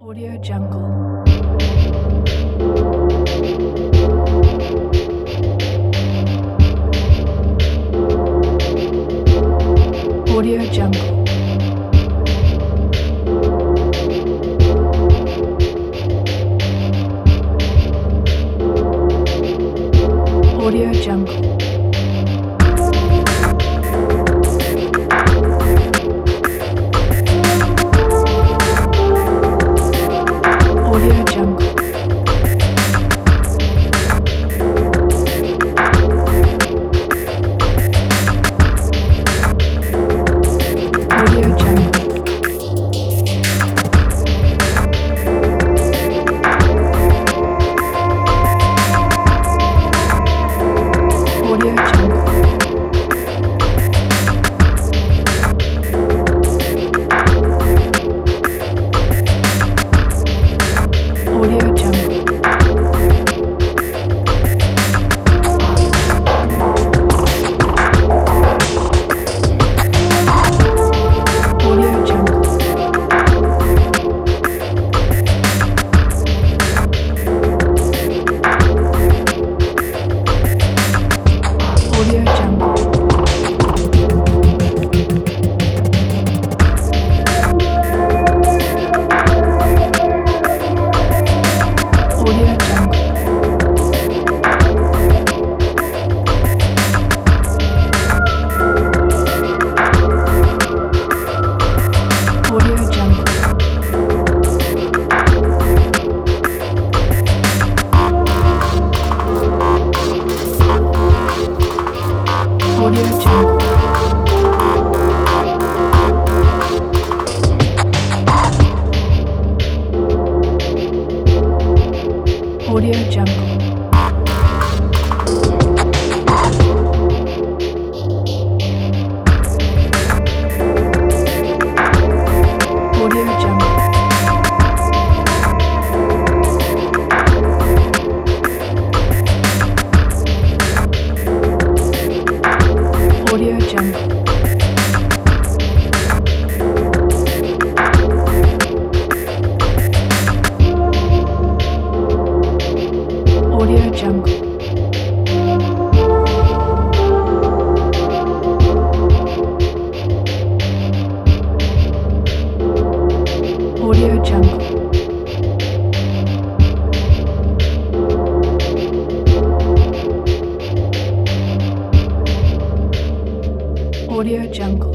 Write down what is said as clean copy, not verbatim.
Audio Jungle. Audio Jungle. Audio Jungle. Audio Jungle. Audio Jungle. Audio Jungle. Audio Jungle. Audio Jungle. Audio Jungle. Audio Jungle. Audio Jungle. Audio Jungle. Audio Jungle. Audio Jungle. Audio Jungle. Audio Jungle. Audio Jungle. Audio Jungle.